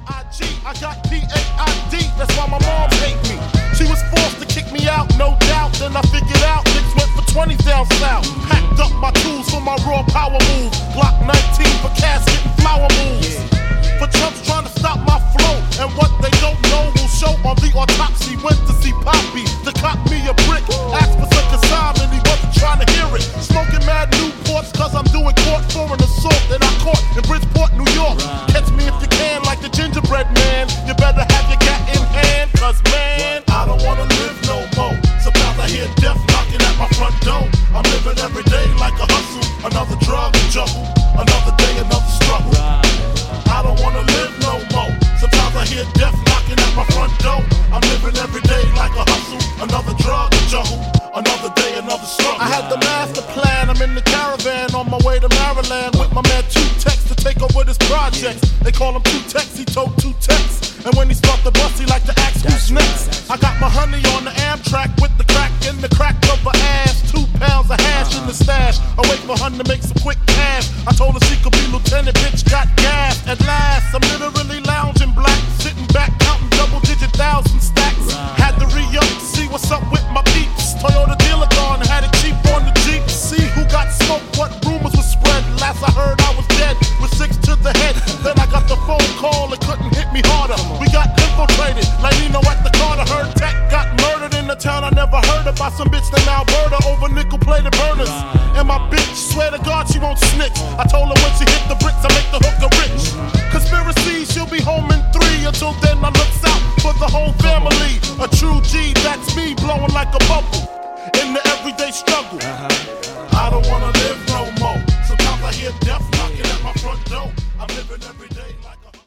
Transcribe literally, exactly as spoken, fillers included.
I G, I got P A I D, that's why my mom hate me. She was forced to kick me out, no doubt. Then I figured out niggas went for twenties down south. Packed up my tools for my raw power move. Glock nineteen for casket and flower moves. For chumps trying to stop my flow. And what they don't know will show on the autopsy. Went to see Poppy to cop me a brick. Asked for some consignment, he wasn't trying to hear it. Smoking mad Newports cause I'm doing court for an assault that I caught in Bridgeport, New York. Catch me if you can like the gingerbread man. You better have your gat in hand, cause man, I don't wanna live no more. Sometimes I hear death knocking at my front door. I'm living every day like a hustle. Another drug juggle, another day, another struggle. I don't wanna live no more. Sometimes I hear death knocking at my front door. I'm living every day like a hustle. Another drug juggle, another day, another struggle. I had the master plan. I'm in the caravan on my way to Maryland with my man Two Tex to take over this project. They call him Two Tex, he told Two Tex. And when he start the bus, he like to ask who's next. I got my honey on the Amtrak with the crack in the crack of her ass. Two pounds of hash in the stash. I wait for her to make some quick cash. I told her she could be lieutenant, bitch got gas. At last, I'm literally lounging black, sitting back counting double digit thousand stacks. Had to re-up to see what's up with my peeps. Toyota dealer gone, had it cheap on the Jeep. See who got smoked, what rumors were spread. Last I heard I was dead with six to the head. Then I got the phone call, it couldn't hit me harder. We got infiltrated, like Nino at the Carter. Heard Tech got murdered in the town I never heard of by some bitch named Alberta over nickel-plated burners. And my bitch, swear to God she won't snitch. I told her when she hit the bricks, I make the hooker rich. Conspiracy, she'll be home in three. Until then, I looks out for the whole family. A true G, that's me, blowing like a bubble in the everyday struggle. I don't wanna live no more. Sometimes I hear death knocking at my front door. I'm living every day.